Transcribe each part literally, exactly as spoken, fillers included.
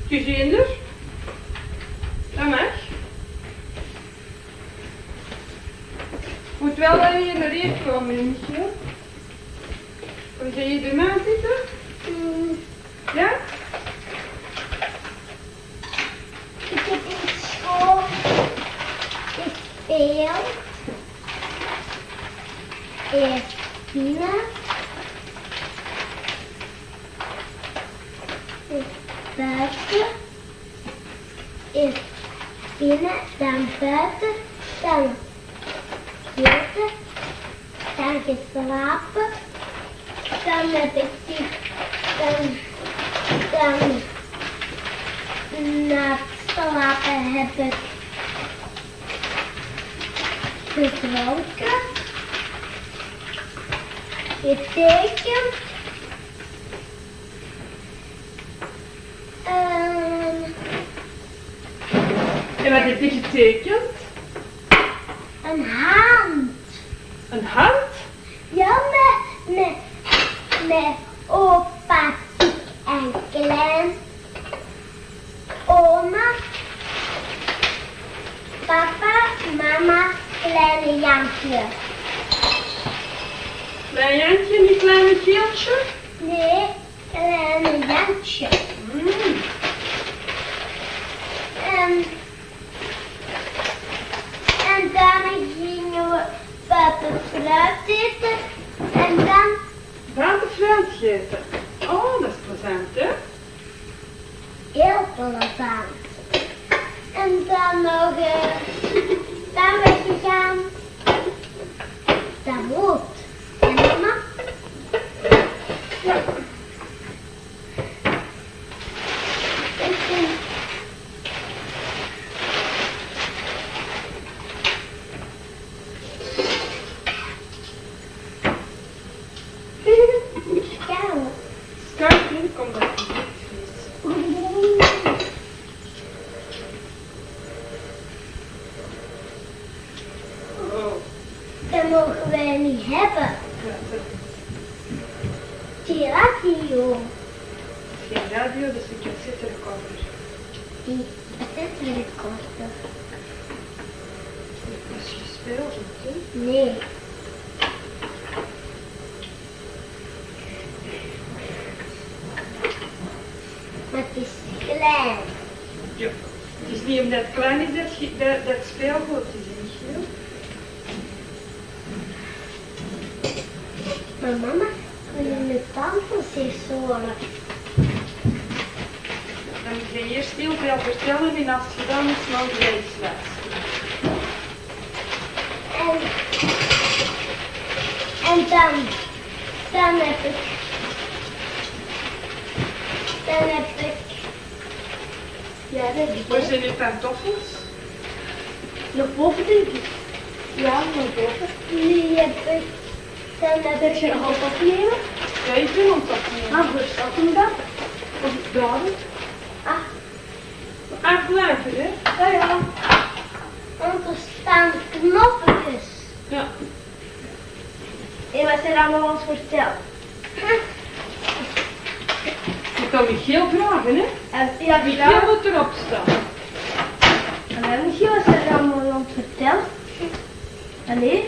Gezien dus? Dat mag. Moet wel dat je in de reet komen, Michiel. Kom je hier bij mij zitten? Mm. Ja? Ik heb in school gespeeld. Eerst binnen. Eerst buiten. Eerst binnen, dan buiten, dan eten, dan geslapen. Dan heb ik die, dan, dan na het slapen heb ik gedronken, getekend, um, En wat heb je getekend? een hand. Een hand? Ja, met, met, met opa, ik en klein. Oma, papa, mama, kleine Jantje. Klein Jantje en die kleine Geeltje? Nee, kleine Jantje. Mm. En, en dan gingen we buiten fruit eten. En dan, Buiten fruit gegeten. Oh, dat is plezant, hè? heel plezant. En dan nog, uh, dan weggegaan. Dat moet. En mama? Ja. En toen, Scout. Scout, hier komt dat niet. Oh. Dat mogen wij niet hebben. Die radio. Geen radio, dus een cassette recorder. Die cassetterecorder. Is gespeeld, hè? Nee. Maar het is klein. Ja. Het is niet omdat het klein is dat, je- dat, dat het speelgoed is, hè, Michiel? Maar mama, wil je mijn tante zich zorgen? Dan moet je eerst heel veel vertellen en als het gedaan is, dan de leesles. En, en dan, dan heb ik, dan heb ik, ja, dat is Waar zijn die pantoffels? nog boven denk ik. Ja, nog boven. Die heb ik, dan heb ik ze nog op opnemen. Ja, ik ben ons opnemen. Maar hoe staat hem dat? Of ik bladen? Ah, Afblijven, hè? ja, ja. Want er staan knoppetjes. Ja. En wat ze allemaal ons verteld. Je kan Michiel vragen, hè? En ja, die Michiel moet erop staan. En dan Michiel, wat ze er allemaal ons verteld. Allee.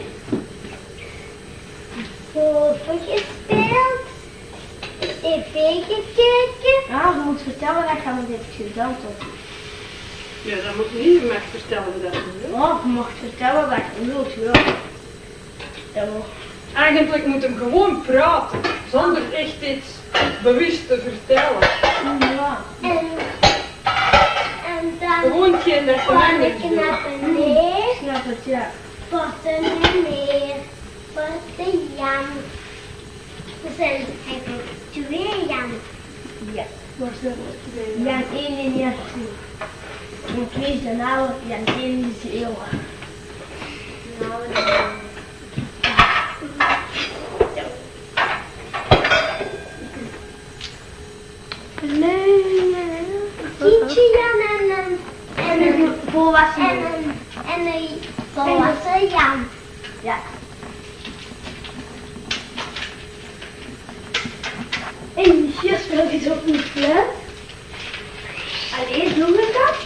Boven gespeeld. Tv gekeken. Ja, je moet vertellen wat je met heeft gedaan toch? Ja, dat moet niet. Je mag vertellen dat niet, hè? Oh, je mag vertellen wat je wilt, ja. Dat mag. Eigenlijk moet hem gewoon praten, zonder echt iets bewust te vertellen. Ja. En, en dan Gewoon geen dat kwam je ik naar beneden. Snap het, ja. Potten meneer, potten Jan. Er zijn eigenlijk twee Jan. Ja. Maar ze hebben twee. Jan één en Jan twee. Jan twee is de oude, Jan één is de eeuw. Nou, Kindje Jan en een, en een volwassen en een, en een volwassen Jan. Ja. En Michiel speelt iets op een fluit. Doe je dat?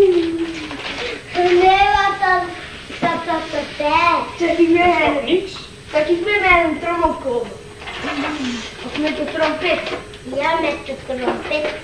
Nee, wat dan? Dat dat de tijd. Zeg ik mij niks. Dat ik met mijn trommel komen. Of met de trompet. Ja, met de trompet.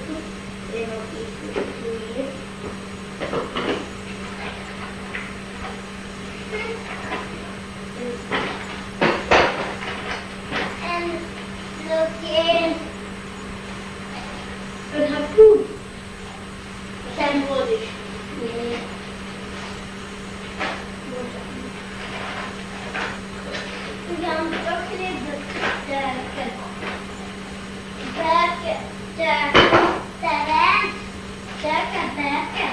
Even op die hier. En nog één. Een harpoen. Zijn nodig. Nee. We gaan toch even duiken. Duiken, duiken, terrein. Duiken, duiken.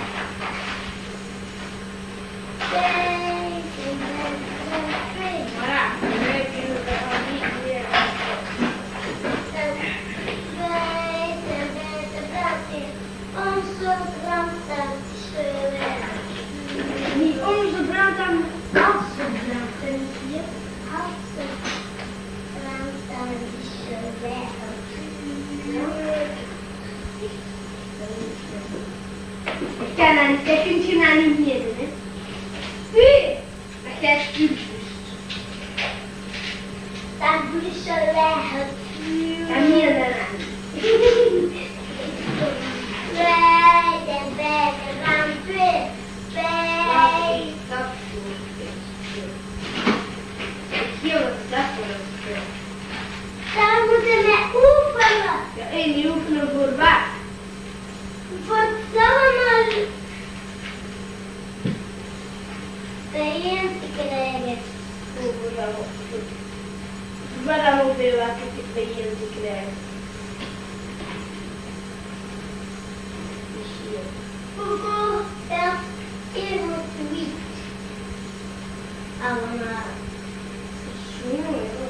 Duiken, duiken. Voilà, we kunnen het al niet meer. Buiten, buiten, buiten. Onze brandtand is weg. Niet onze brandtand, als ze brandtand is. Als ze brandtand is weg. Ik kan dat niet, dat kun je nou niet meer doen, hè? Nee, maar jij is vuur. Dat blussen wij het vuur. En meer dan aan. Wij, de wij, de rampen. Wij. Dat hier wat is dat voor een speel? Daar moeten wij oefenen. Ja, en die oefenen voor wat? Voor het allemaal bijeen te krijgen. Voor dat Voor dat hoeveel wat ik bijeen te krijgen. Dus hier. Hoeveel dat is het niet. Allemaal. Zo mooi.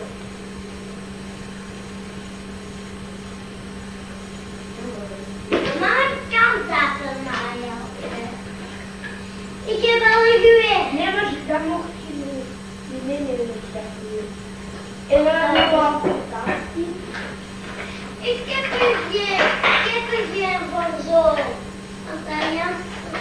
Maar ik kan dat er maar helpen. Ik heb al een geweer. Nee, maar dat mocht je niet. Die nemen we niet dat hier. En dan heb ik al fantastisch. Ik heb er geen, ik heb er geen van zo. Want dat is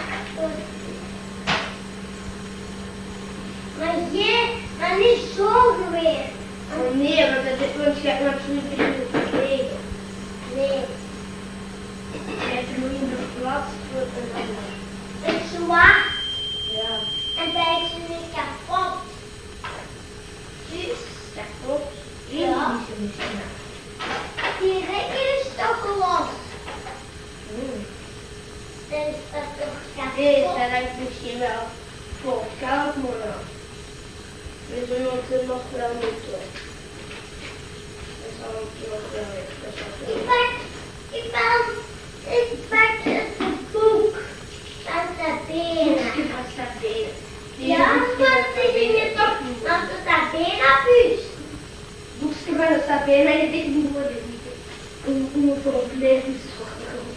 maar jij, maar niet zo geweer. Oh nee, want dat is waarschijnlijk absoluut niet gekregen. Nee. Je hebt nu in de plaats voor een ander. Het is zwaar. Ja. En hij is niet kapot. Dus, dat klopt. Ja. Die rekker is toch los. Hmm. Dan is dat toch kapot. Nee, dat lijkt misschien wel vol koud, maar we zullen het nog wel moeten. Dat zal ook nog wel even. Ik pak, ik pak. Ik pak het boek van Sabena. Van Sabena. Ja, want ze gingen toch naar de Sabena-bus. Boekje van de Sabena, je weet niet hoe het is. Om het overlevingsachtergrond.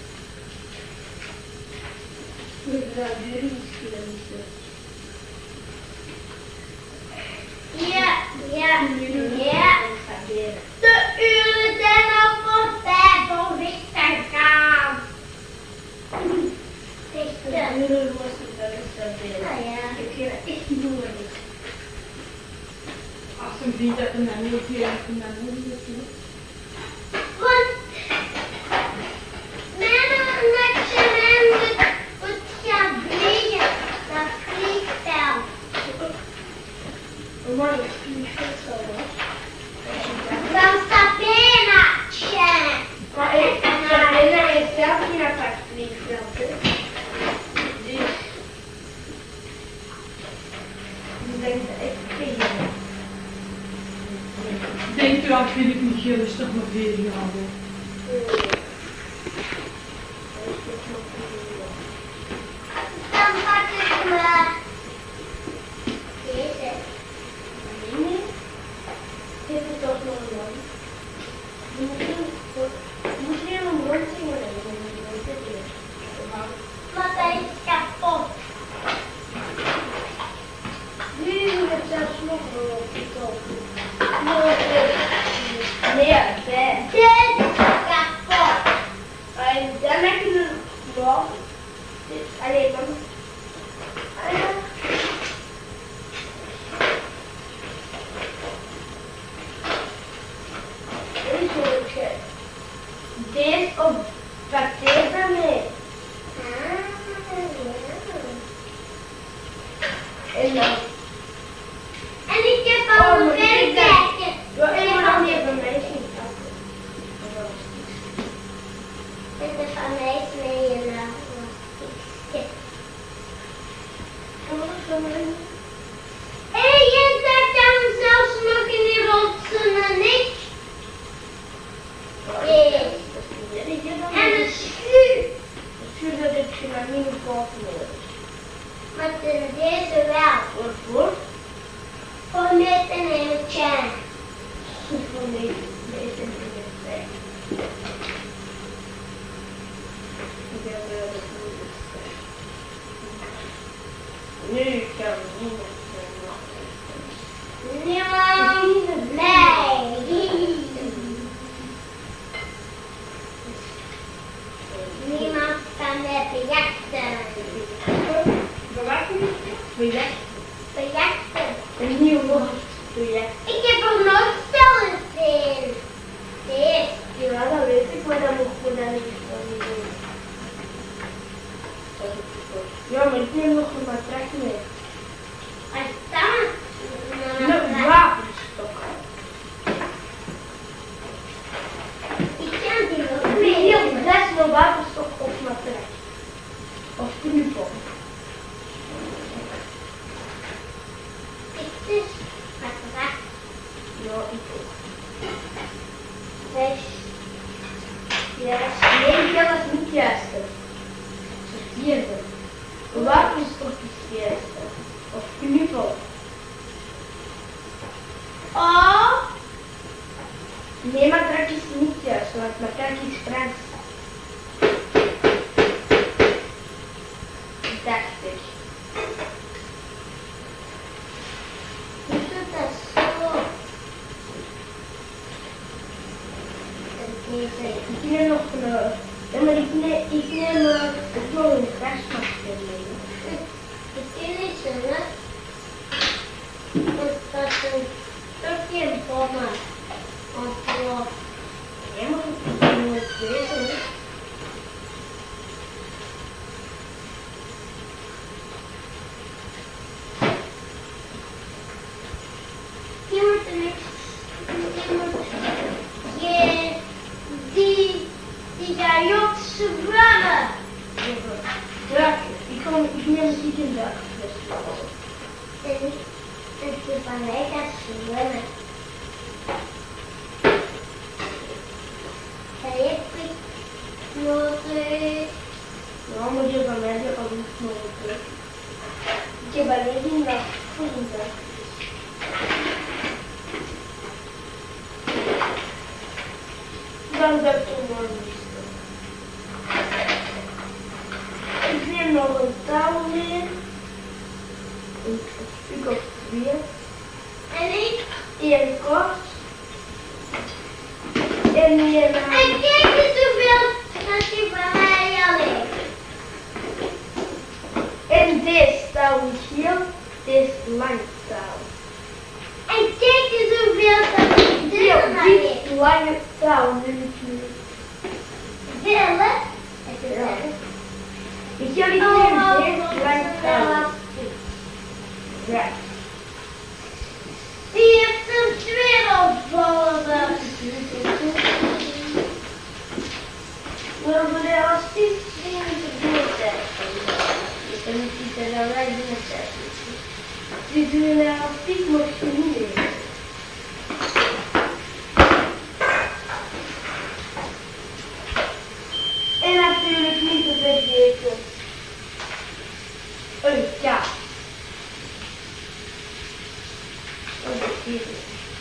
Hoe is dat juridisch? Ja, ja, ja. De uren zijn al voorbij voor weg te gaan. De uren was het wel eens zo veel. Nou ja. Ik vind het echt niet nodig. Als ze vindt dat een ander hier en dan moet je het doen. Want mijn natje moet, moet gaan vliegen. Dat vliegveld. Maar ik vind het zo hoor. Van Sabena. Maar ik Sabena is zelf niet naar het vliegveld. Dus ik denk dat ik geen. Denkt u aan Filip Michiel is toch nog vier jaar oud? Dan pak ik maar deze. Nee, dit is toch nog een man. Moet je een rond zingen? Maar dat is kapot. Nu moet het zelfs nog wel op de top. Nee, Dit is kapot. en dan heb je een blok. groot nodig. Maar in deze wel. Waarvoor? Voor met een hele tjaan. Voor deze deze en deze. Ik heb wel de goede. Nu kan niemand nog. Niemand. Nee. Niemand kan het bejachten. Bewaking? Project. Bejachten. Een nieuw woord. Project. Ik heb er nooit spellen gezien. Nee. Ja, dat weet ik, maar dat moet ik dan niet van doen. Ja, maar ik neem nog een matras mee. Wat dan? Een wapenstok. Ik kan die nog Een mee. heel best een wapenstok of matras. Of knuppel. Ik dus. Wat wat? Ja, ik ook. Zes. Ja, nee, dat is niet juist. Verkeerde. Een wapenstok is juist. Of knuppel. Oh. Nee, matras is niet juist, want matras is Frans. Dacht ik. Je doet dat zo. En deze. Ik neem nog een... Ja, maar ik neem, ik neem uh, ook nog een gasmasker mee. Het is niet zo, hè? Want dat is een stukje bommen. Want zo. Ja, maar ik ben nooit bezig. Je moet er niks. Je moet. Je. Die. Die daar jokt zwemmen. Ja, ik, kom, ik neem een zieke dag. En het is van mij gaat zwemmen. Heb ik nodig? Ja, maar je van mij al niet nodig. Ik heb alleen een dag voor een dag. Dan dat ik nog niet. Ik neem nog een touw mee. Een stuk of twee. En ik? Eén kort. En een... En kijk eens hoeveel dat je van mij al heeft. En deze touw is heel, deze lang touw. En kijk eens hoeveel dat je Heel er van heeft. dit lange touw nu ik nu. Veel, hè? Ja. Ik ga niet Oh, meer oh, deze oh, lange touw. oh. Ja. Die heeft een wereldbodem. Maar voor de elastiek zien we het goed uit. Dan moet je er dan wij doen het uit. Dus een elastiek mag je niet doen. En natuurlijk niet te vergeten. Een kaart. Oh, dat is het.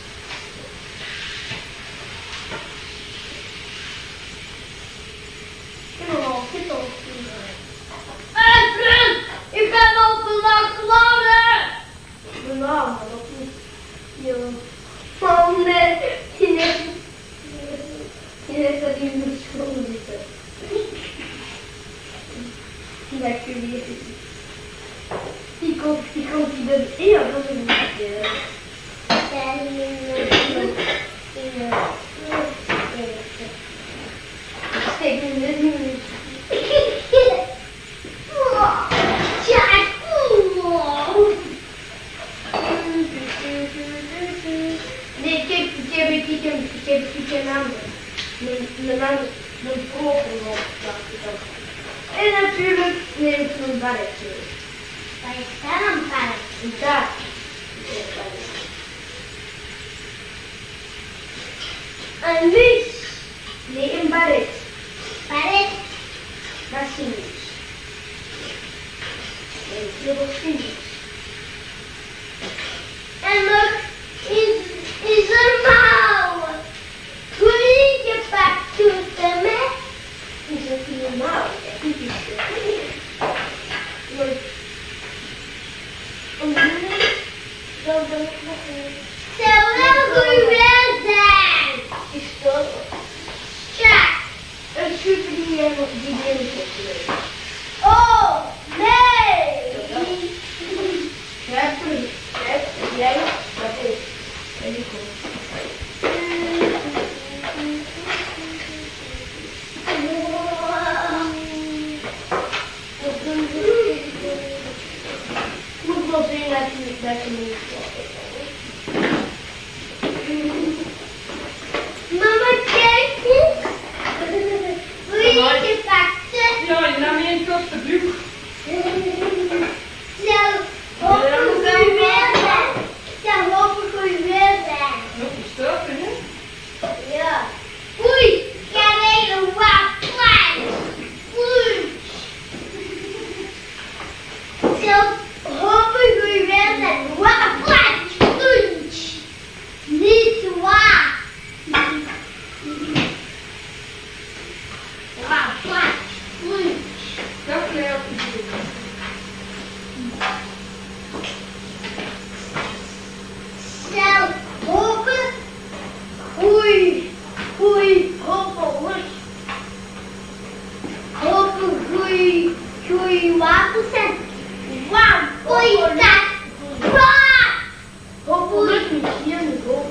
Ik heb al dit al gezien. Hé, vriend! Ik ben al te lang klaar! De naam, maar dat niet. Ja. Oh nee, die heeft, die heeft dat in de school zitten. Dat kun je niet. Die komt, die komt die er. Ja, dat is een beetje. Steek hem er niet in. Nee, kijk, ik heb ik heb ik heb ik heb een ander. Mijn mijn ander, mijn koper op dacht ik ook. En natuurlijk neem ik mijn barretje. Waar is dat een paard? En daar is het barretje. Een muis. Nee, een barret. Paard. Dat is een muis. Dat was vies. En nog is, is er mouw. Goeie gepakt doet er mee. Is er goeie mouw? Ja, dit is het. Mooi. En nu dan ben ik nog een... Zou wel goed weer zijn. Is dat? Ja. Een super die helemaal die binnen zit. Oh, nee! Ja, goed. Jij, dat is. Very cool. Ik moet wel zien dat je dat je niet mama, kijk eens. Wil je je pakken? Ja, je nam je een korte broek. Zo, hopen we weer zijn. Zo, hopen we weer zijn. Nog een stoppen, hè? Ja. Oei, ik heb een hele wachtplaats. Oei. Zo, hopen we weer zijn. Wachtplaats. Oei. Niet waar. Wachtplaats. Oei. Dat blijft op de broek. Snel, hopen. Oei, oei, hopen, oei. Hopen, goeie, goeie wapens zijn. Wauw, oei, dat. Wauw. Hopen, lukt niet hier in de boot.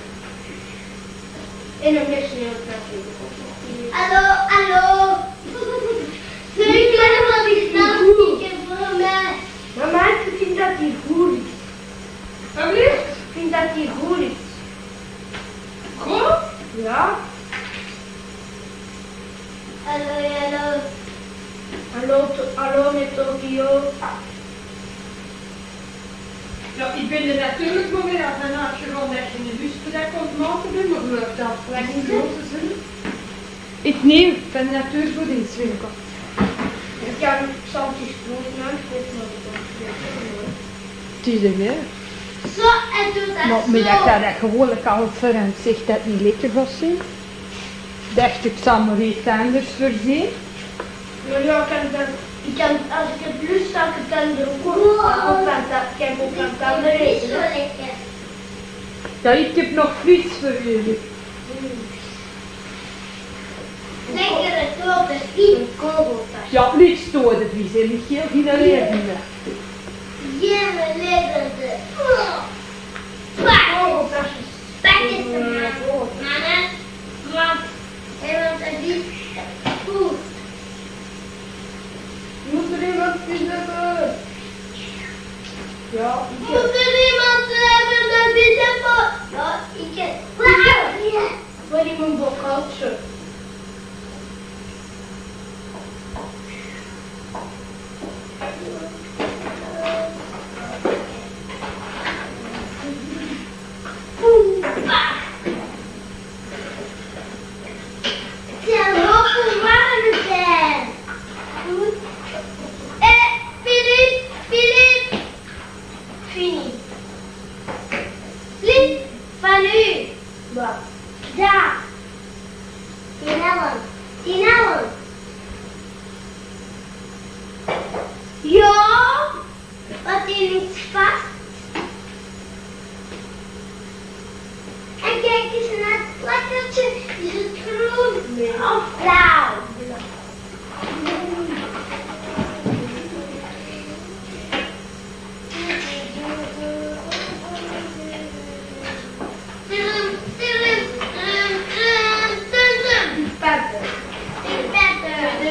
En dan is er heel veel. Hallo, hallo. Zul je kunnen wel die snel spieken voor mij? Mama, ik vind dat die goed is. Wat blijft? Ik vind dat die goed is. Goed? Ja? Hallo, hallo. Hallo, to- hallo met Tokio. Ja, ik ben er natuurlijk wel weer af en aan gewoon dat je in de bus dat komt maken doen, maar geloof dat gelijk in grote zin. Ik neem van de natuurvoedingswinkel. Ik kan saltjes groot maken, ik weet niet wat ik Het is er weer. Zo, en doe dat Maar zo. met dat ik dat gewoonlijk al verand zegt dat het niet lekker was zijn. Dacht ik, zal maar iets anders voorzien. Maar ja, kan ik dan, ik kan, als ik het lust, zal ik het dan er ook op, op aan het, kijk op aan het andere eten. Zo lekker. Ja, ik heb nog vis voor jullie. Lekkere grote vis. Een kogeltas. Ja, niet stoorde vis, en niet heel geen alleen. Jelle lekkerde. Kogeltasjes. Pakjes te maken. Mama, want, want het is goed. Moet er iemand vis hebben? Ja, ik Moet er iemand hebben dat vis hebben? Ja, ik heb. Wauw! Waar is mijn bokhoutje? Daar. Tinellen. Tinellen. Ja. Wat is niets vast. En kijk eens naar het plakkertje. Is het groen of blauw?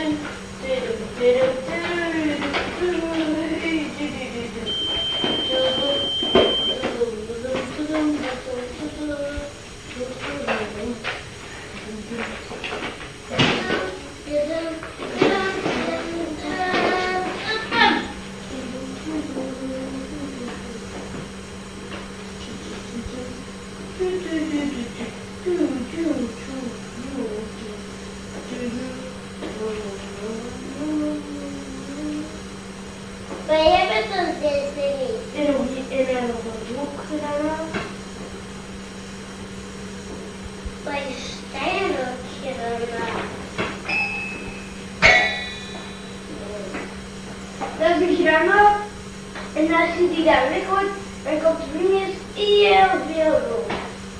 Better. Dat is een granat. En als je die daar weggooit, dan komt er ineens heel veel rood.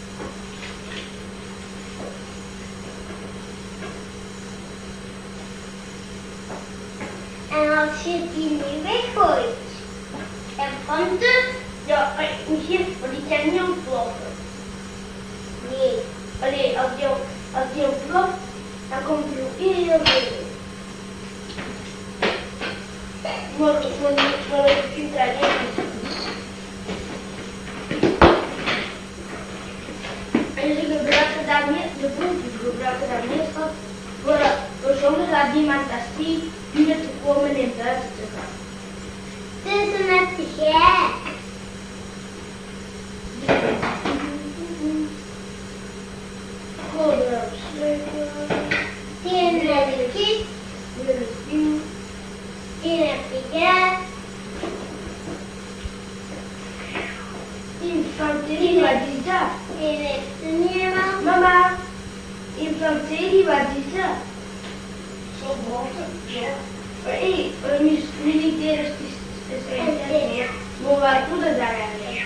En als je die nu weggooit, dan komt er... Ja, misschien, maar die kan niet ontploffen. Nee. Allee, als die, als die ontploft, dan komt er ook heel veel. Maar, maar, maar ik vind dat niet. En ze gebruiken dat niet, de boeken gebruiken dat meestal voor, voor zonder dat iemand dat ziet, binnen te komen en buiten te gaan. Het is een net te gek. Gewoon opsluiten. Hier met een kist. Hier een spin. Hier heb je gek. Infanterie, wat is dat? Hier heeft een niemand. Mama, infanterie, wat is dat? Zo grote? Ja. Hé, hey, militaire specialiteit. Maar waar doe je dat eigenlijk?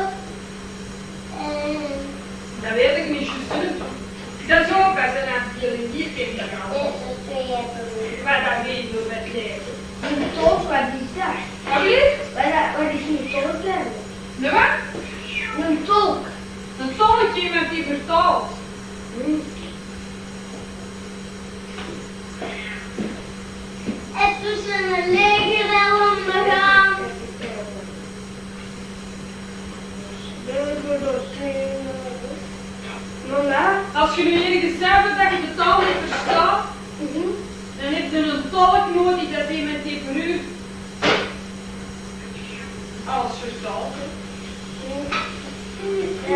Dat weet ik niet, juist. Dat is ook als een afdeling, hier kent dat al. Maar dat weet je met leven. Een tolk, wat is dat? Wat is? Wat is een tolk hebben? De wat? Een tolk. Een tolk is iemand die vertaalt. Hm. Het is een leger wel ondergaan. Mama, als je nu ergens zelf dat je de taal niet verstaat, mm-hmm. dan heb je een tolk nodig dat iemand die voor u alles verstaat. Ja.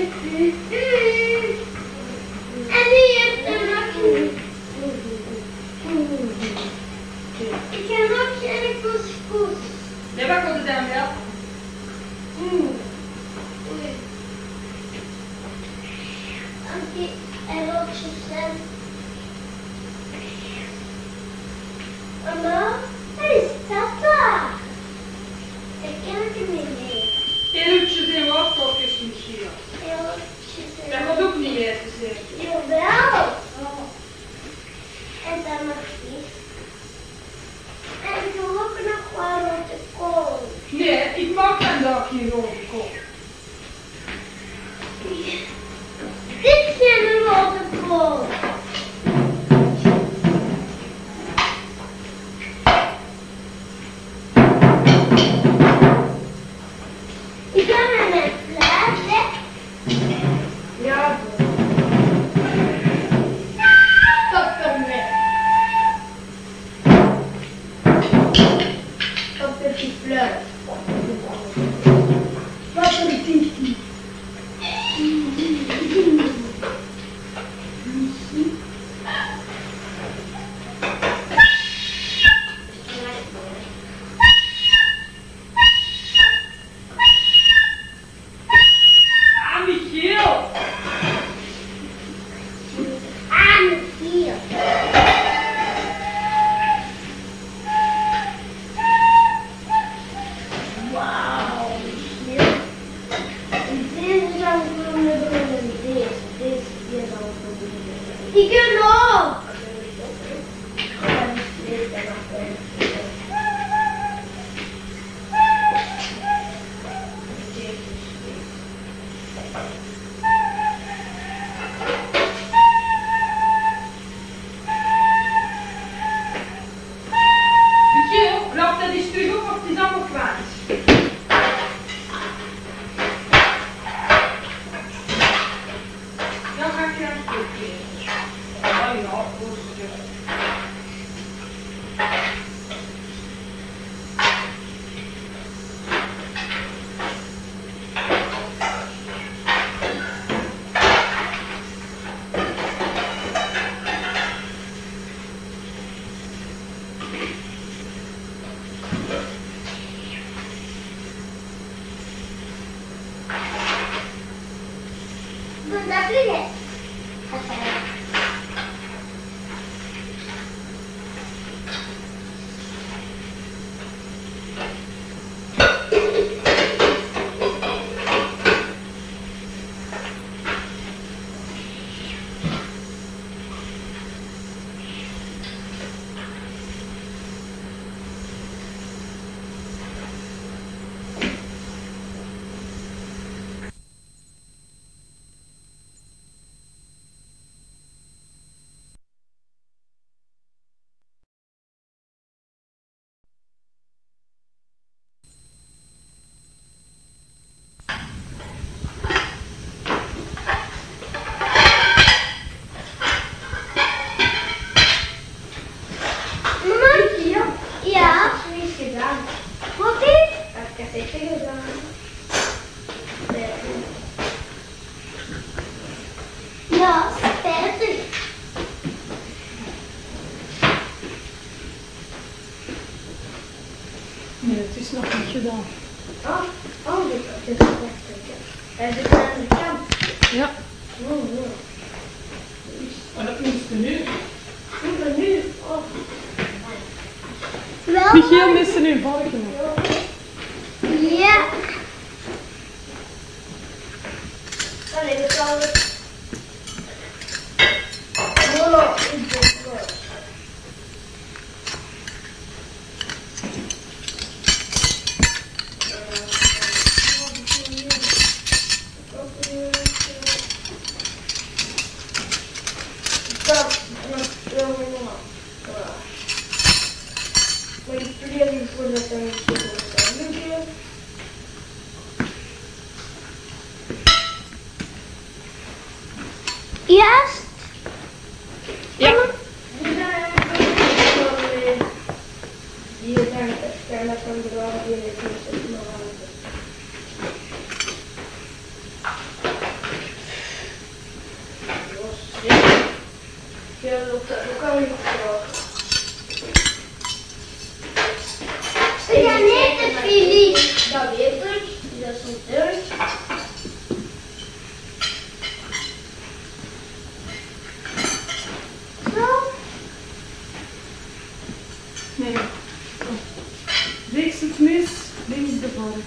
En wie heeft er nog niet? Ik heb nog geen couscous. Nee, wat komt het dan wel? Mm. Die erotjes zijn. Mama, wat is dat daar? Ik ken het niet meer. Eertjes en worteltjes misschien. Erotjes en... Dat gaat ook niet meer te zeggen. Jawel. Oh. En dan nog iets. En ik wil ook nog wel rode kool. Nee, ik mag vandaag geen rode kool. Dit is een rode kool. Ik ga met mijn plaatje. Ja. Stop ermee. Stop met die fluit. Wat een tintie. Nee, het is nog niet gedaan. Oh, oh, dit is het echt. Hij zit aan de kant. Ja. Oh, oh. Maar dat moest er nu. Moet er nu? Oh. Wel, Michiel mist er nu een varken. ja. Oh nee, dat zal het. Oh, ik ben klaar. Eerst? Ja. Die zijn externe van de rand die ik niet zo snel aan het ja, dat kan ik ook. Ja, net het Filip. Dat weet ik. Dat is niet erg. Zo. Nee. Rechts het mis, links de vark.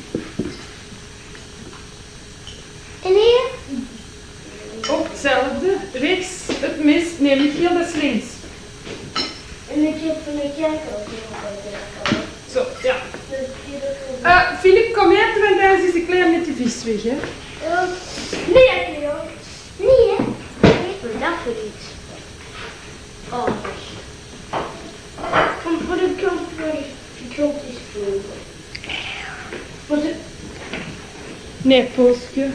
En hier? Ook hetzelfde. Rechts het mis. Nee, Michiel, dat is links. En ik heb van de kerk ook nog. Zo, ja. Dus hier is Uh, Filip, kom hier, want daar is de klein met de vis weg, hè. nee, Leo. Nee, hè? Wat is dat voor iets? Oh, van voor de kant voor de kant is vlogen. Wat is Nee, postje.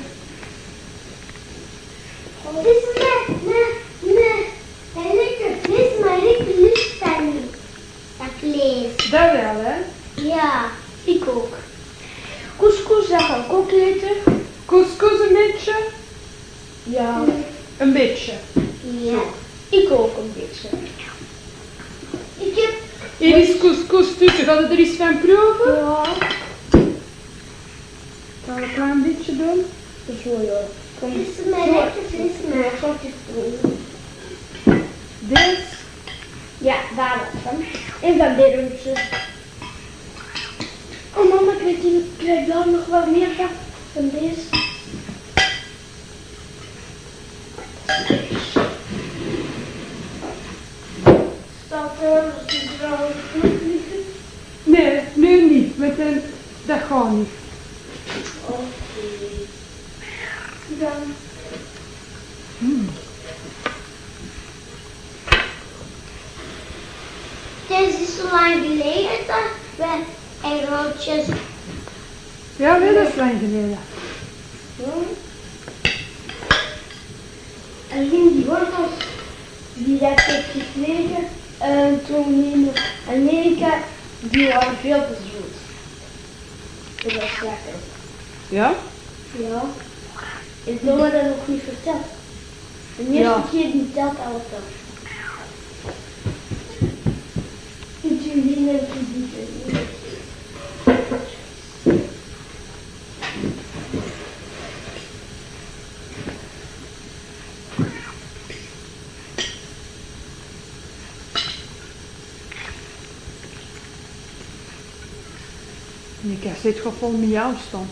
Dit is nee, nee, nee. Hij ligt er vis, maar ligt er liefst daar niet. Dat vlees. Dat wel, hè. Ja. ik ook. Couscous, dat ga ik ook eten. Couscous een beetje. Ja, Een beetje. Ja. ik ook een beetje. Ik heb... Hier is couscous tussen. Ga je er eens van proeven? Ja, Ga een klein beetje doen. zo ja. Kom. Dit is mijn lekker vis, maar... Wat is het? Dit. Ja, daar was hem. En van dit oh mama, krijg je krijg daar nog wel meer van, van deze? Staat er, dat is trouwens goed liggen. Nee, nu niet. Met een... Dat gaat niet. Oké. Dan. Hmm. Dit is zo lang geleden dat we en roodjes... Ja, nee, dat is lang geleden. En zien die wortels die dat ik heb gekregen uh, toen in Amerika, die waren veel te zoet. Dat was lekker. Ja? Ja. Ik heb me dat nog niet verteld. De eerste Ja. keer die dat altijd. Ik doe die net niet. Ik zit gewoon vol met jou staan.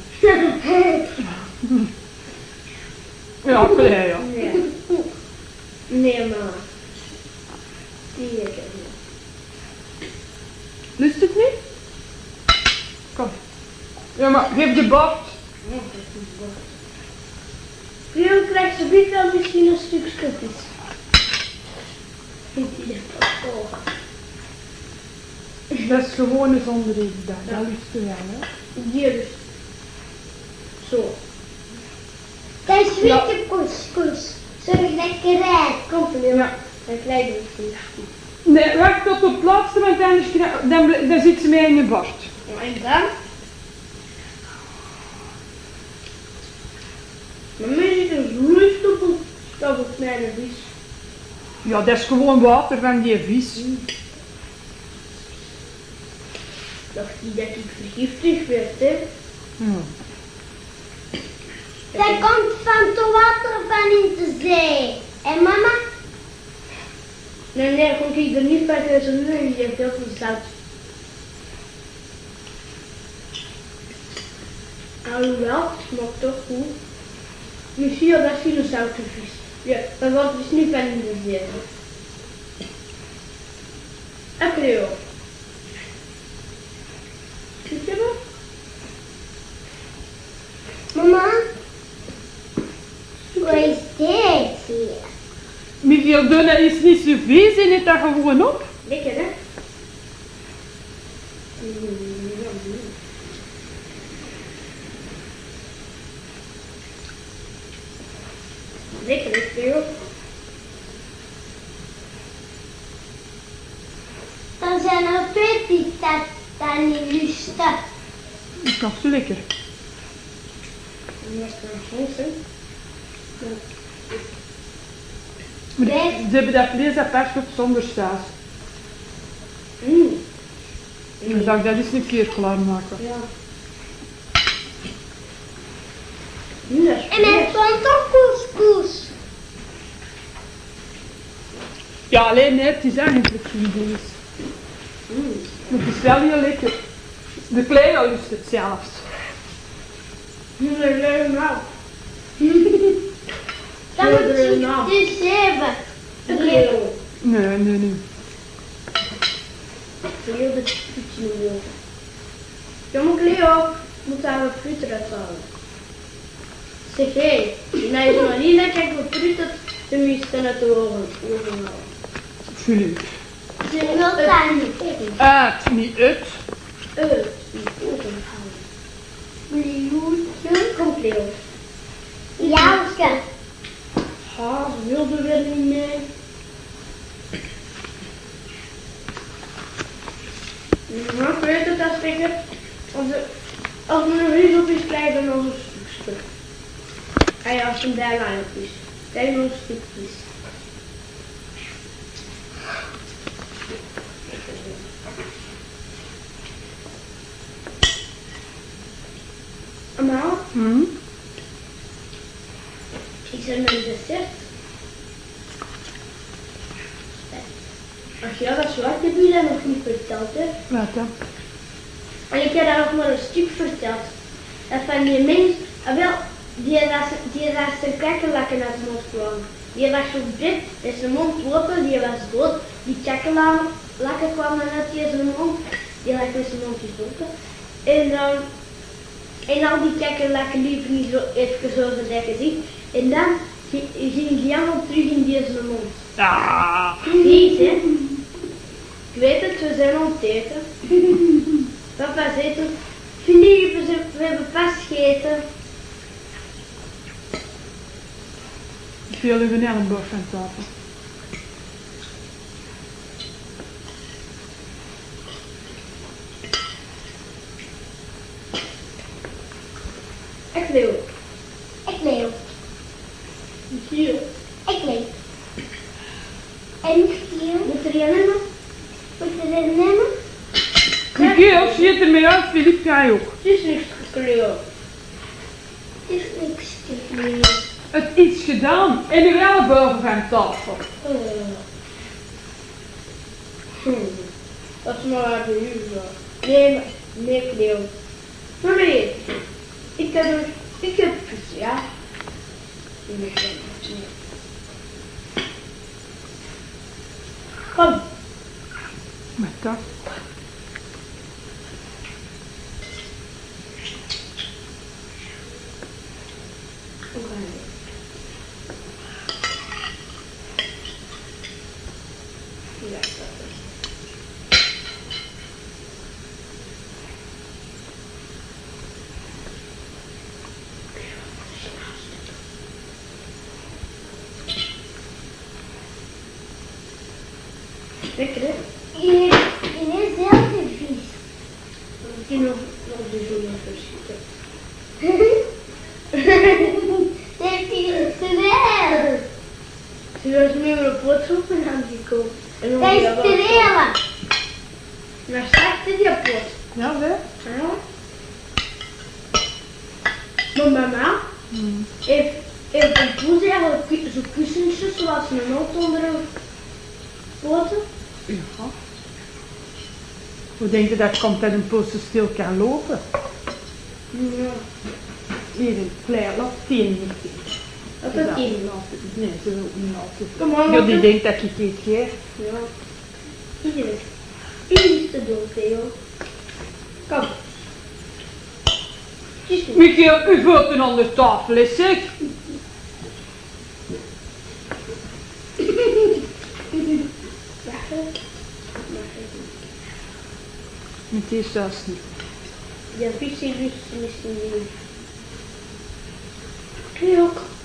Ja, klein, ja. Nee. Nee, mama. Die heb ik niet. Lust het niet? Kom. Ja, maar geef de bord. Veel krijgt ze niet dan misschien een stuk schutjes. Vindt hij dat ook? Dat is gewoon een zonder eetdag. Dat lust je wel, hè? Hier dus. Zo. Dat is witte couscous. Zo'n lekkerij. Komt er weer. Ja. Een klein beetje. Nee, wacht tot op het laatste, want anders krijg- dan, bl- dan zit ze mee in je bord. En dan? Maar mij zit een vloeistoppel. Dat is kleine vis. Ja, dat is gewoon water van die vis. dacht niet dat ik vergiftigd werd, hè. Ja. Dat komt van het water van in de zee. En mama? Nee, nee, kon ik er niet bij thuis en nu en je hebt heel veel zout. Alhoewel, het smaakt toch goed. Misschien dat is een zoute vis. Ja, maar wat is niet van in de zee. Oké, joh. Zie je dat? Mama? Wat is dit hier? Michiel Dunne is niet zo vies en eet dat gewoon op. Lekker, hè? Lekker, lekker, joh. Dan zijn er twee die dat dan niet lusten. Dat is nog zo lekker. Dat is dan goed, hè? Maar die- ze hebben dat vlees apart op zonder saus. Mm. Dan zou ik dat eens een keer klaarmaken. Ja. Mm, dat is En er stond ook couscous. Ja, alleen nee, het is eigenlijk geen vlees. Mm. Maar het is wel heel lekker. De kleine lust het zelfs. Mm, dat is leuk, nou. Dan Ja, moet er is ik naam. dus hebben. Oké, joh. Nee, nee, nee. Heel de frietje wil. Jongen Cleo, moet daar wat friet eruit halen. Zeg hé, nou je nog niet lekker gefriet tenminste naar de oven halen. Philippe. Ze wil dat niet. Uit, niet uit. Eh, die oven halen. Bloedje. Kom Cleo. Jouwke. Ha, ze wilde weer niet mee. Ja, ik weet het dat zeker. Als, er- als we nog niet op is krijgen, dan een stuk. En ja, als een bijlijn is. Krijg nog een stukjes. Maar, Hm? is er een dessert? Als jij dat zwart heb je dat nog niet verteld, hè? Wat dan? En ik heb daar nog maar een stuk verteld. Dat van die mens, ah, wel, die was, die was zijn kakkerlakken uit de mond kwamen. Die lag zo op bed, met zijn mond open, die was dood. Die kakkerlakken kwamen uit zijn mond, die lag met zijn mond open. En dan, en al die kakkerlakken liepen niet zo even over dat gezicht. En dan gi- gingen die allemaal terug in die zijn mond. Ah. Vies, hè? Ik weet het, we zijn aan het eten. Papa zei toen, Philippe, we zijn- we hebben pas gegeten. Ik wil uw elleboog van tafel. Ik leeuw. Ik leeuw. Hier. Ik leeuw. En hier. Moet er een nemen? Moet je dit nemen? Michiel, zie je ermee uit? Philippe, jij ook. Het is niks gekleurd. Het is niks te doen. Het iets gedaan. En uw elleboog van tafel. Oh. Hm. Dat is maar uit de huur. Nee, maar- nee, Cleo. Maar nee, ik heb een, ik heb vis, ja. Nee, nee. Kom. Met dat. Hoe gaan we? Ja, dat is. Lekker, hè? Je is heel te vies. We kunnen nog nog de zon verschieten. Dit is te wel. Ze was nu weer op WhatsApp en aan gekomen. En dan Dat is weer te wat- wel. Maar straks is die pot. Ja, hè? Ja. Mijn mama Hmm. heeft, heeft een poes eigenlijk zo'n kussentjes zoals een auto onder een poten. Ja. Hoe denk je dat je komt dat een poos zo stil kan lopen? Ja. Hier een klein laat tien niet. Dat is tien. Nee, ze wil niet altijd. Kom maar. Ja, die denkt dat ik iets geef. Ja. Iedereen. Iedereen is te doen, Theo. Kom. Kies me. Michiel, u voelt een onder tafel, is zeg. Wacht even. Met die saus niet. Ja, visie is misschien niet. Theo.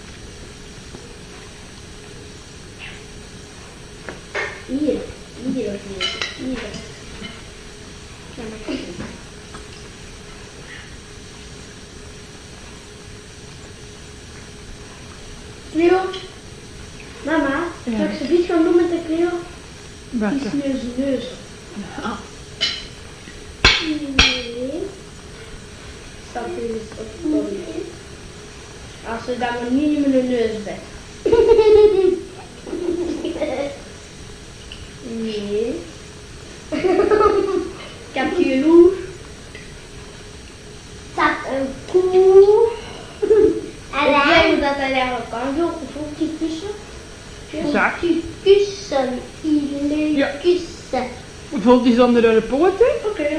Hier. Hier of hier. Hier. Ja, maar kom. Cleo, mama, Ja. zal ik ze iets gaan doen met de Cleo? Wat? Iets neus neus. Ja. Nee. Stap hier eens op de grond. Als ze dan maar niet in mijn neus bent. Nee. Ik heb hier een loer. Zat een koe. En ik weet hoe dat eigenlijk kan. Zo, zo die kussen. Zak. Die kussen. Die Ja. kussen. Voelt die zonder de poten? Oké. Okay.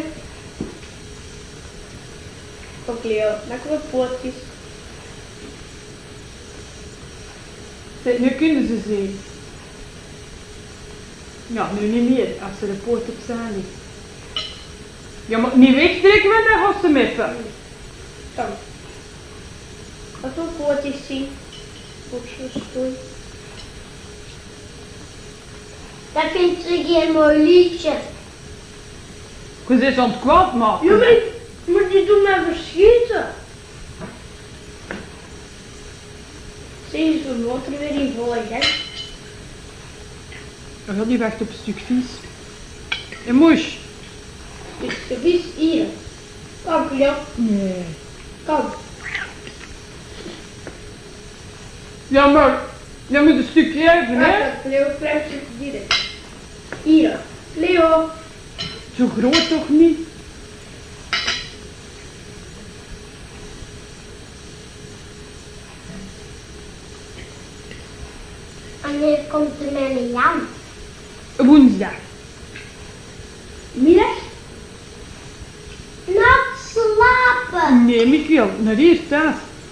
Oké, Leo. Lekkere pootjes. Zeg, nu kunnen ze zien. Ja, nu niet meer, als ze de poot op staan ligt. Je moet niet wegtrekken met de hossenmeppen. Kom. Wat voor pootjes zien? Pootjes doen. Dat vindt ze geen mooi liedje. Je zit aan het kwaad maken. Ja, maar, maar die doen mij verschieten. Zeg eens voor water weer in volle gang. Ja, die wacht op een stuk vis. En moes. Dus de vis hier. Kom, Cleo. Nee. Kom. Ja, maar je moet een stuk geven, hè? Wacht, Cleo, klein stukje hier. Hier. Cleo. Zo groot toch niet? Wanneer komt er mijn Jan? Woensdag. Middag. Nacht slapen. Nee, Michiel, naar hier thuis.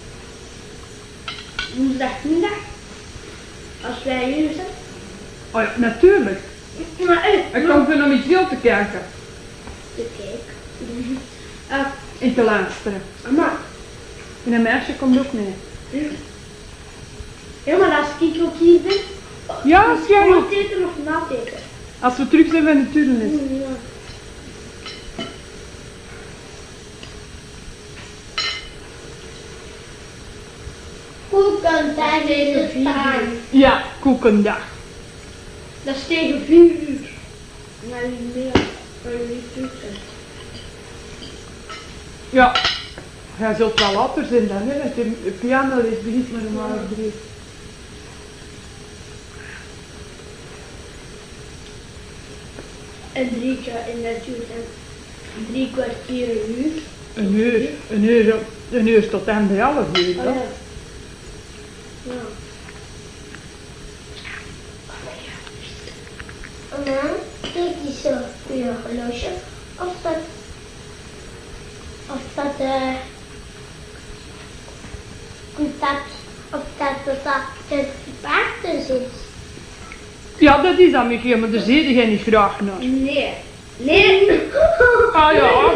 Woensdagmiddag. Als wij hier zijn. Oh ja, natuurlijk. Maar hé. Ik kom voor naar Michiel te kijken. Te kijken. Ah, En te luisteren. mama. En een meisje komt ook mee. Ja, maar als ik ook hier ben. Ja, als jij Voor ook. het eten of na het eten? Als we terug zijn van de tunnel. Ja. Koekendag is het staan. Ja, koekendag. Dat is tegen vier uur. Maar niet meer. Maar niet terug zijn. Ja. Hij zult wel later zijn dan, hè. Dat de pianoles begint met een half drie. En drie keer en dat duurt dan drie kwartier een uur. Een uur. Een uur, een uur tot anderhalf uur. Oh hè. ja. Ja. Mama, kijk eens zo voor je horloge. Of dat... Of dat... eh of dat... Of dat... Dat dat het paard is. Ja, dat is dat, Michiel, maar daar zie je niet graag naar. Nee. Nee. Ah ja.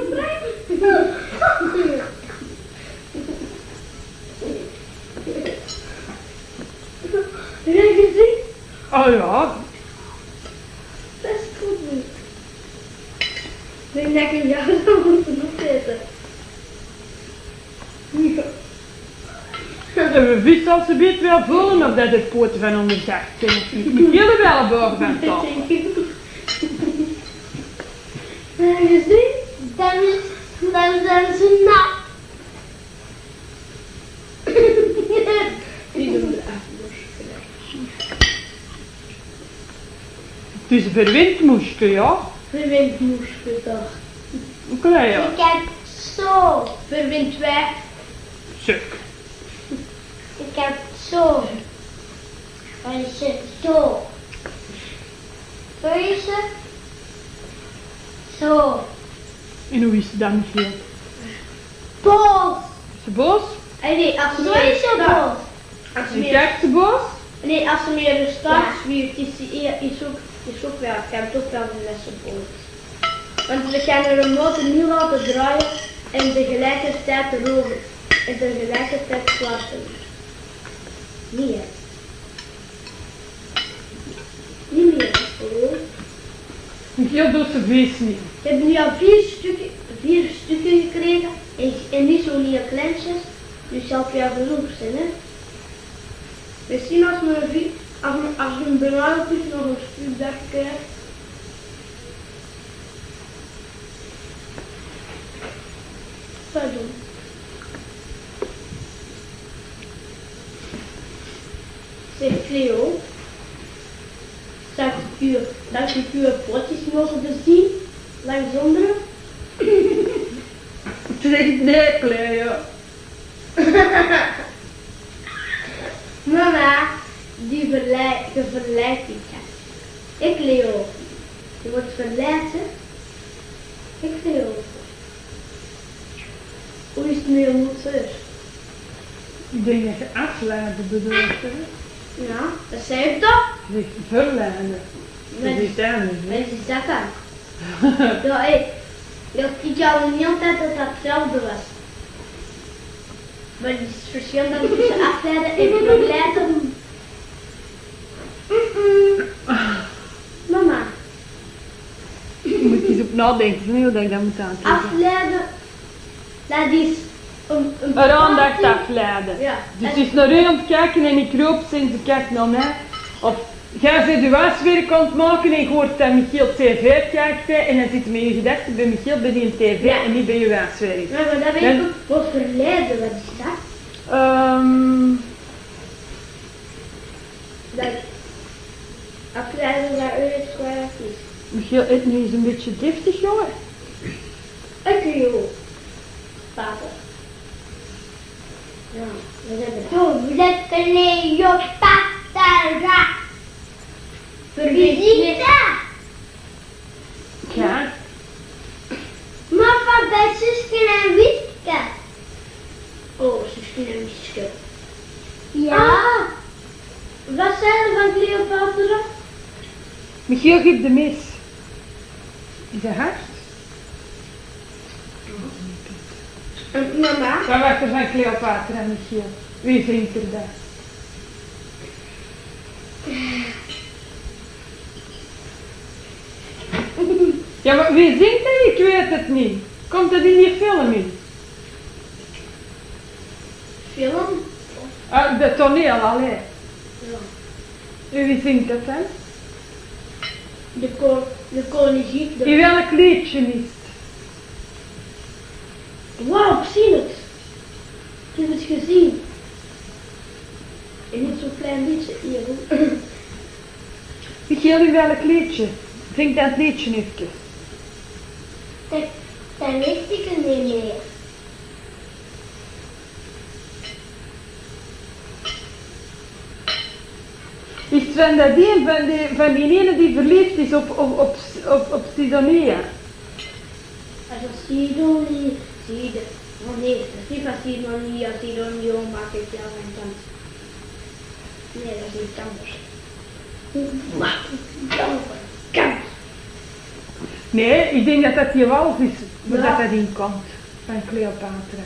Heb je gezien? Ah ja. Dat is goed niet. Ik denk dat ik jou zou moeten opzetten. Ja. En we wisten als ze beet wel voelen of dat de poten van onder zak zijn. Michiel er wel boven van tafel. Heb je gezien? Dat zijn ze nat. Die doen we even. Het is een verwindmoesje, ja. Verwind moest toch. Oké, ja. Ik heb zo. Verwind weg. Suk. Ik heb zo. Waar is het? Zo. Zo is het. Zo. En hoe is het dan niet? Bos. Is ze boos? En nee, als ze Zo meer is het staat. bos. Als ze En meer, kijkt ze boos? nee, als ze meer de stad Ja. zwiert, is ze eer- is ook, is ook wel, ik heb toch wel de lessen boos. Want we gaan de remote nu laten draaien en tegelijkertijd erover. En tegelijkertijd slapen. Niet hè. Niet meer. Oh. Michiel doet zijn vis niet. Ik heb nu al vier stukken, vier stukken gekregen en, en niet zo niet kleintjes, dus zal het wel genoeg zijn hè. Misschien als we een, vi- als we, als we een bananenpus nog een stuk dag krijgen. Pardon. Zeg Cleo, zou ik uw, dat ik uw potjes mogen bezien? Langs onderen? Zeg nee, Cleo. Mama, die verleid, je verleidt die kat. Ik Leo. Je wordt verleid hè? Ik Leo. Hoe is het met je moeder? Ik denk dat je afleiden bedoelt, hè? Ja, dat zei ik toch? Zeg verleiden. Dat Met- is het anders, Wat hè? is dat dan? Ja, hé. Ik had niet altijd dat dat hetzelfde was. Maar het is het verschil dan tussen afleiden en verleiden. Mama, Je moet eens op nadenken, hoe dat ik dat moet aantrekken. afleiden, dat is een, een Een aandacht bepaald- afleiden. Ja. Dus het is naar u aan het kijken en ik roep en ze kijkt naar mij. Of jij zit je huiswerk aan het maken en je hoort dat Michiel tv kijkt hè, en dan zit je met je gedachten bij Michiel bij die tv Ja. en niet bij je huiswerk. Ja, maar dat weet Ja. ik ook. Wat verleiden, wat is dat? Ehm Dat afleiden waar u het kwaad is. Michiel eet nu eens een beetje deftig, jongen. Ik joh. Vader. Ja, wat hebben we? Zo lekker Leo pasta. Vergeet Wie niet. is dat? Ja. Mama bij zusje en Wiske. Oh, zusje en Wiske. Ja. Ah, wat zijn er van Cleopatra? Michiel geeft de mis. Is dat hard? En mama? Wat wacht er van Cleopatra, Michiel? Wie zingt er dat? Ja, maar wie zingt dat? Ik weet het niet. Komt dat in die film in? Film? Ah, de toneel, allee. Ja. En wie zingt dat dan? De, ko de koningin. De... In welk liedje is het? Wauw, ik zie het. Ik heb het gezien. En niet zo'n klein liedje hier. Hoor. Michiel, in welk liedje? Zing dat liedje even. Dat, dat wist ik er niet meer. Is het van, dat die, van, die, van die ene die verliefd is op, op, op, op, op Sidonia? Also Sidonie, Sid. Oh nee, dat is niet van Sidonie, als Sidonie maakt het ja mijn kant. Nee, dat is iets anders. Kant. Nee, ik denk dat dat die walf is, waar Ja. dat, dat in komt. Van Cleopatra.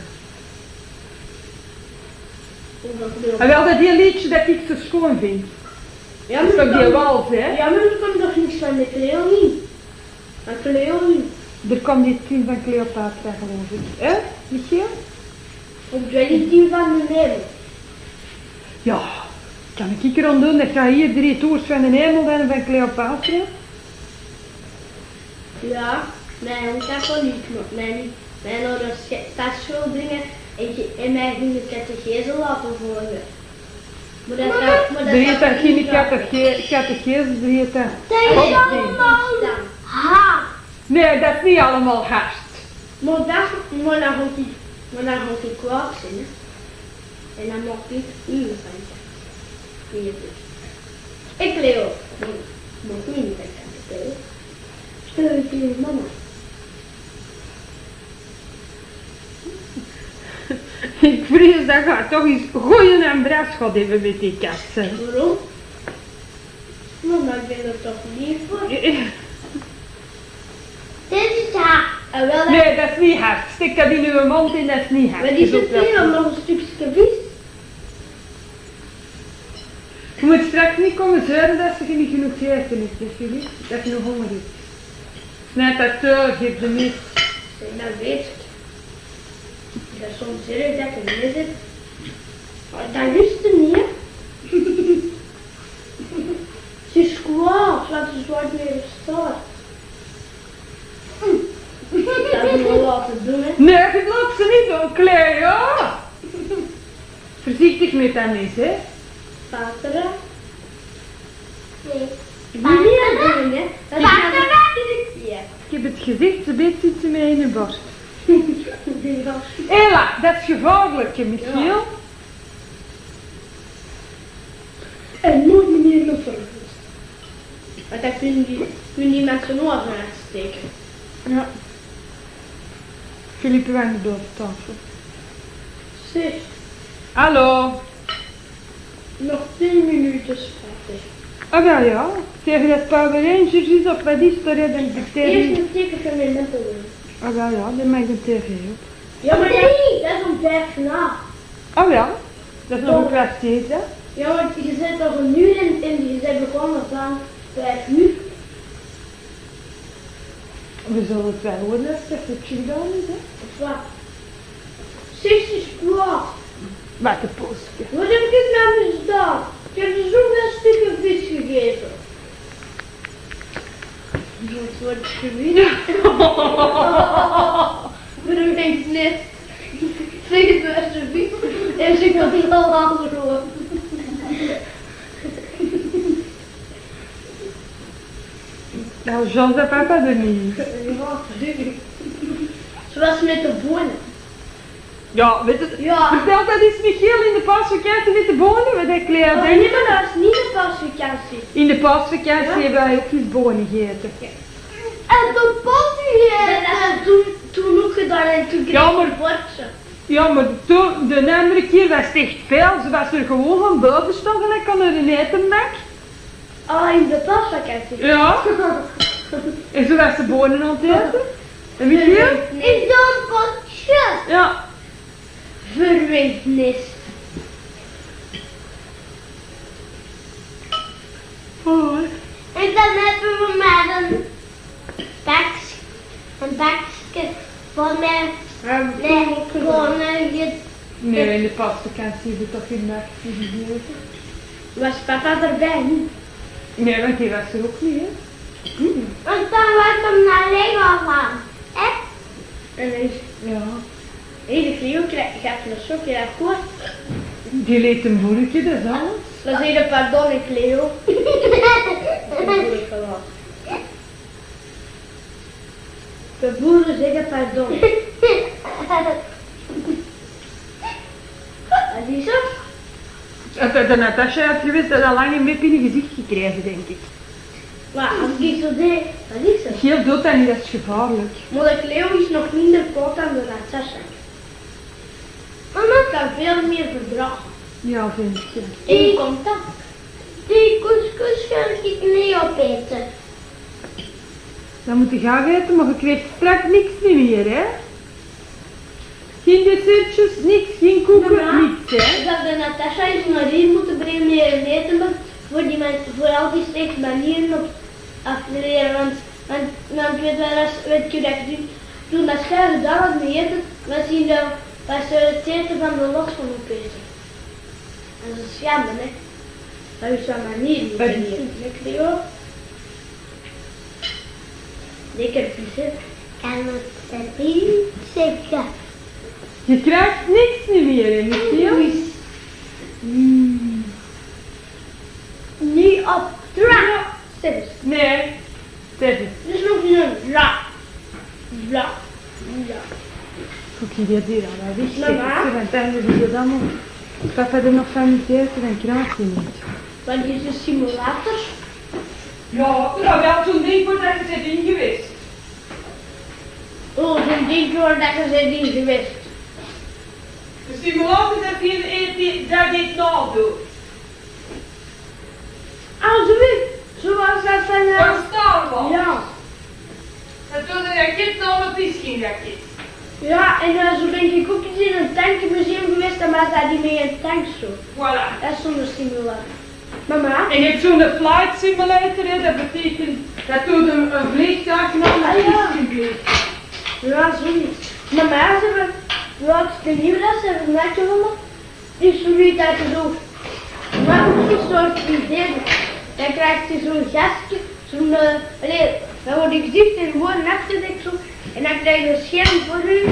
En wel dat die liedje dat ik zo schoon vind. Ja, Dat is maar toch er die komt- walf, hè? Ja, maar er komt toch niks van de Cleo niet. Van Cleo niet. Er komt dit team van Cleopatra, geloof ik. Hè, Michiel? Of jij die team van de Nederland. Ja, kan ik er aan doen? Dat ga hier drie tours van de hemel en van Cleopatra. Ja, nee, ik heb wel niet, maar nee, niet. Mijn ouders testschool brengen en, je, en mij ging de catechese laten volgen. Maar dat zou, maar dat Er heet zou daar ik geen niet catechese, catechese, er heet daar Dat is godsdienst. allemaal ha. Nee, dat is niet allemaal hard. Maar dat, maar dan gaat hij, maar dan gaat hij kwaad zijn. Hè. En dan mag ik uren van je. Nee, dus. Ik Leo. Mag niet niet van je. Stel je tegen mama. Ik vrees dat gaat toch eens gooien en bras gaat hebben met die katten. Waarom? Mama, ik ben er toch lief voor. Dit is ha. En wel, dat- Nee, dat is niet hard. Stik dat in uw mond en dat is niet hard. maar die Dat is zit ook hier wel- om nog een stukje vis. Je moet straks niet komen zeuren dat je niet genoeg gegeten hebt, dat je weet dat je nog honger hebt. Snijd dat door, geef de mis. Zeg, dat weet ik. Ik ben soms serieus dat ik er niet zit. Maar dat wist je niet, hè. Ze is kwaad, want ze zwart meer staat. Dat hebben we laten doen, hè. Nee, je laat ze niet doen, Cleo. Voorzichtig met dat mis, hè. Pateren. Nee. Niet meer doen, hè. Dat is Pateren. Ja. Ik heb het gezegd, ze beet zit ze mee in de borst. Ja. Ella, dat is gevaarlijk, Michiel. Ja. En nooit meer nog vervolgd. Want dan kunnen die, kunnen die mensen nog aan aansteken. Ja. Philippe aan de doodtafel. Zeg, Hallo. nog tien minuten spijtig. Ah ja, ja. Tegen dat Power Rangers is of wat is, daar heb ik de T Eerst V. een teken van mijn neppen doen. Ah ja, ja, daar mag ik de T V op. Ja, maar dat, dat is om vijf na. Ah ja, dat is nog een kwartier, hè. Ja, want je zit al een uur en, en je bent begonnen van vijf uur. We zullen het wel horen als het even gedaan is, hè. Of wat? Zes is kwaad. Wat een postje. Wat heb ik nou misdaan? Ik heb ze zoveel stukken vis gegeven. Wat wordt gewicht? Verwenkt net. Zeg het alsjeblieft. En ze kan het al aanroeren. Nou, Jean zei papa er niet. Ja, tuurlijk. Zoals met de bonen. Ja, weet je, Ja. vertel dat eens Michiel in de paasvakantie met de bonen, wat ik leer Oh, nee, maar dat is niet de pasvakantie. In de paasvakantie Ja? hebben wij ook eens bonen gegeten. En de pot Dat hebben we toen, toen ook gedaan en toen kreeg Ja, ik maar- een bordje. Ja, maar toen, de andere keer was het echt veel. Ze was er gewoon van buiten staan en ik kon er een eten maken. Ah, in de pasvakantie. Ja. En zo was de bonen aan het eten. En Michiel? in zo'n potje. Ja. Verwendnis. Oh, En dan hebben we maar een bakje, een bakje van mij. Nee, gewoon een ge- nee, in de paasvakantie hebben we toch geen melk gegeten. Was papa erbij? Niet? Nee, want die was er ook niet, hè. Want dan was hem naar Lego van. Hè? En hij is, Ja. hé, de Cleo krijgt gaat een sokje akkoord. Die leed een boertje, dat is alles. Dan zeg je pardon, ik Cleo. De boeren gewoon. De boeren zeggen pardon. Wat is dat? Als dat de Natasja had geweest, had al lang een mip in je gezicht gekregen, denk ik. Maar als ik zo deed, wat is het? Geel doet dat niet, dat is gevaarlijk. Maar de Cleo is nog minder koud dan de Natasja. Mama kan veel meer verdragen. Ja, vind ik. In contact. Die couscous ga ik niet opeten. Dan moet je gaan eten, maar je krijgt straks niks meer, hè. Geen dessertjes, niks, geen koeken, Mama, niks, hè. dat de Natasja is naar hier moeten brengen met een eten voor, die mensen, voor al die slechte manieren op af te leren. Want, want, want weet, wel, als, weet je dat ik doe? Toen dat jij gedaan had met eten, was, hij de, was er het eten van de los van op bezig. Dat is schande, hè. Dat is zo'n manier niet Wat te is leren. Hè, Cleo? Lekker vis, hè. kan het erin zeggen. Je krijgt niks meer in, Michiel. Mm. Nu op dra. Zeg. Nee, zeg het. Dus nog een dra. Dra. Ja. Faut qu'il y ait des là, oui, c'est Mama. c'est vingt ans de d'amour. Papa de nog familiair, c'est een kraakje niet. Wat is de simulator? Ja, toen had wel zo'n ding voor dat je zit in geweest. Oh, zo'n ding waar dat je bent in geweest. De simulator dat je dat dit nadoet. Ah, zo weet. Zoals dat van... Uh... Van Star Wars. Ja. Dat toen een kind naar de pis ging, dat kind. Ja, en uh, zo ben ik ook eens in een tankmuseum geweest, dan was dat niet meer een tank zo. Voilà. Dat is zonder simulator. Mama? En je hebt zo'n flight simulator, hè, dat betekent dat toen een, een vliegtuig naar de Ah, pis ja. ging vliegen. Ja, zoiets. Mama, ze hebben... Wat de nieuwdas hebben we net gewonnen. Dus zoiets dat je zo... Maar ook zo'n soort idee. Dan krijg je zo'n gastje, zo'n... Uh, allee, dan wordt je gezicht en gewoon afgedekt zo. En dan krijg je een scherm voor u.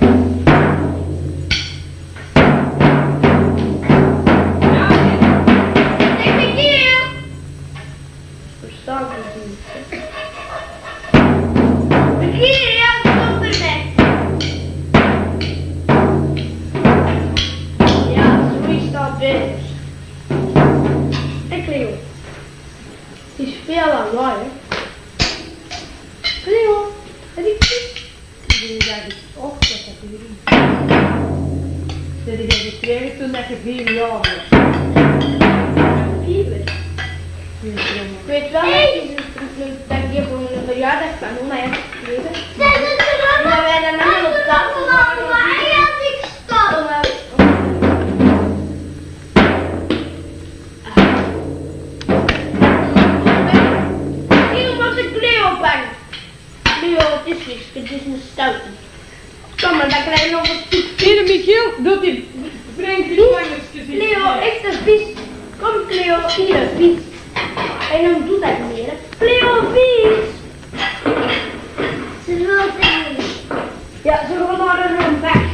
Ja, Ik ben hier! Verstaan we niet. Hier, ja, stop ermee. Ja, zo is dat beter. En Cleo. Het is veel lawaai, hè. Cleo, heb ik het? ik denk dat het ook dat dat erin. Dat heb je gekregen toen dat je vier jaar was. Vier. Vier jaar. Ik weet wel dat ik dat ik voor een verjaardag van oma heb gekregen. Zijn het er Maar wij dan allemaal op tafel allemaal waar als ik stop? Hier moet ik Cleo pakken. Cleo, het is niks, het is een stoute. Kom maar, dan krijg je nog een stuk. Hier, Michiel, doet die Frankfurt-langertjes in. Cleo, echt een vis. Kom Cleo, hier een vis. En dan doet dat niet meer. Hè. Cleo, vis. Ze wil het niet. Ja, ze gaan naar een weg.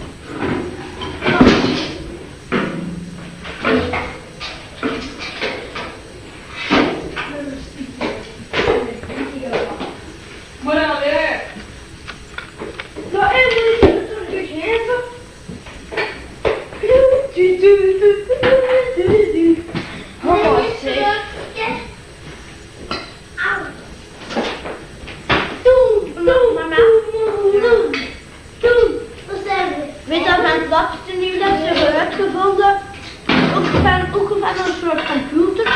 Maar dan, hè. Nou, en moet ik het teruggeven? Oh, zeg. Doe, doe, mama. Doe, doe. Wat zijn we? Weet je van het laatste nieuws dat ze hebben uitgevonden? Ook van, ook van een soort computer.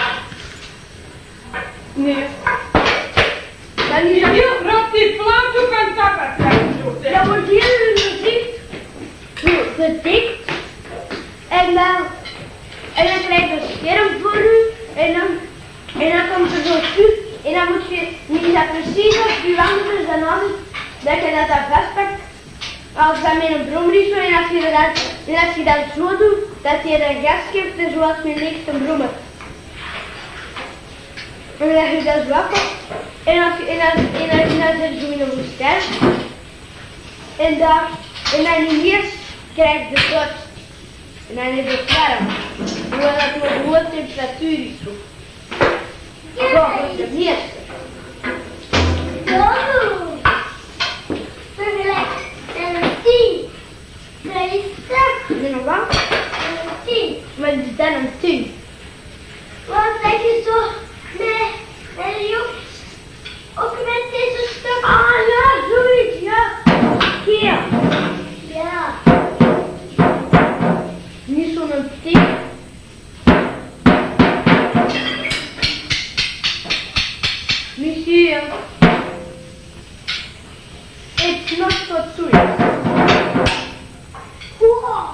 Nee. Maar nu dat, Michiel, raak die plaat op en papa krijgt zo. dat wordt hier in je gezicht zo gedikt. En dan, en dan krijg je een scherm voor u. En dan, en dan komt er zo terug. En dan moet je niet dat precies op je wandelen dan altijd dat je dat dan vastpakt. Als dat met een brommer is zo, en als je dat, en als je dat zo doet, dat je dan gas geeft en zoals met niks een brommer. En dan leg je dat zo af. En als je, en dan, en dan, en dan zit je zo in een woestijn. En dan, en dan ineens krijg je de torst. En dan is het warm. Terwijl dat nog een hoge temperatuur is zo. Zo, dat is het eerste. Oh. Tegelijk. En een tien. Twee stuk. En nog wat? En een tien. Maar het is dan een tien. Wat zeg je zo? Nee. En je ook met deze stuk. Ah ja, zoiets, ja. Keer. Ja. Niet zo'n tien. Michiel. It's not so sweet. Wow.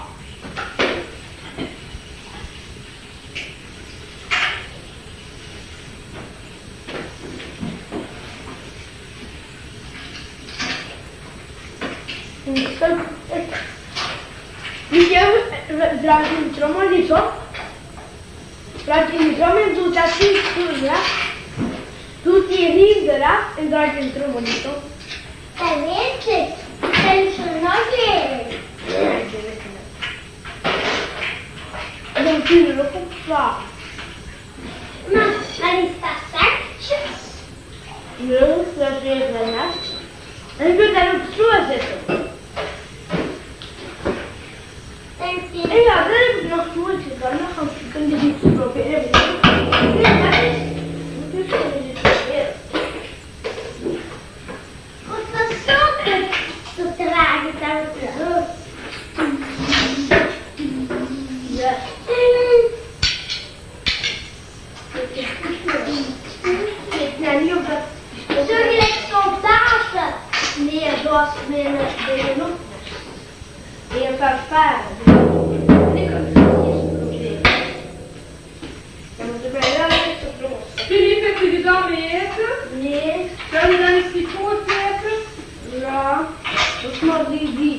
Michiel, draag je de trommel niet op. Draag je de trommel en doet dat niet goed eraf. Doet die riem eraf en draag je de trommel niet op. Jag vet inte. Pensionerna grejer. De kul att fortfarande. Men, men vi ska säkert. Jo, så är det redan här. Men gud, där uppe tror jag sig så. Ja, där är något som inte kan man kanske kunde bli så bra för det. Du ska bli lite Och så saker så träget där uppe. ja. När ni jobbar Så är det liksom där. ner då med en något. Det är en farfar. Det kan du se. Jag måste börja lite så bra. Filippe, vill du da med äta? Nej. Ska du den i stikåt äta? Ja. Då smakar det ju